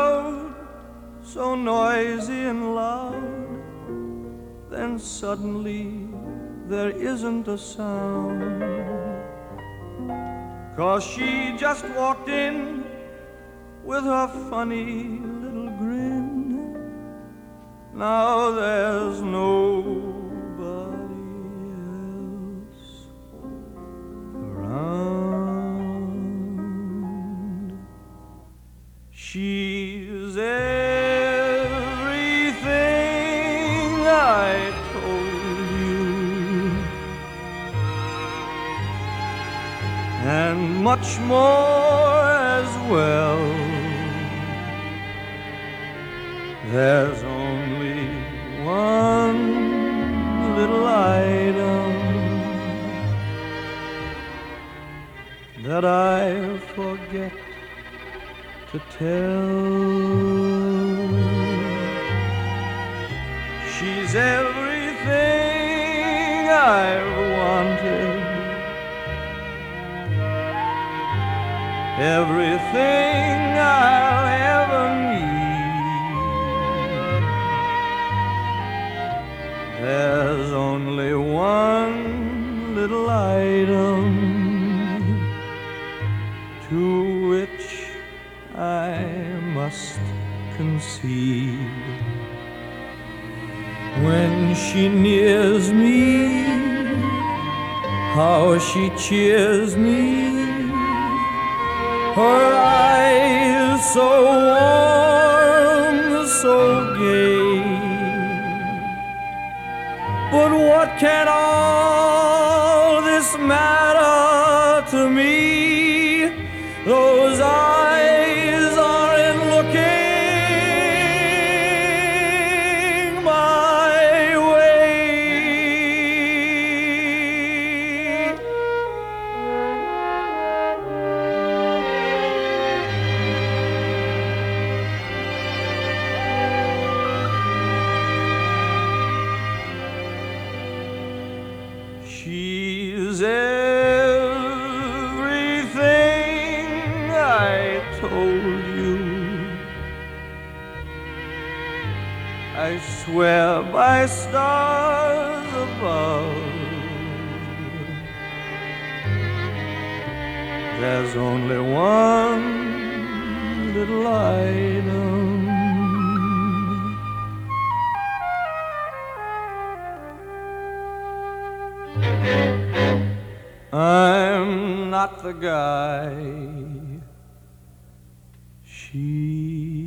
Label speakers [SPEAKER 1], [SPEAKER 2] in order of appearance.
[SPEAKER 1] crowd, so noisy and loud, then suddenly there isn't a sound. 'Cause she just walked in with her funny little grin. Now there's nobody else around. She's everything I told you, and much more as well. There's only one little item that I forget to tell. She's everything I've wanted, everything I'll ever need. There's only one little item to which I must concede. When she nears me, how she cheers me, her eyes so warm, so gay. But what can all this matter to me? Those eyes aren't looking my way. She's everything I told you. I swear by stars above, there's only one little item I'm not the guy she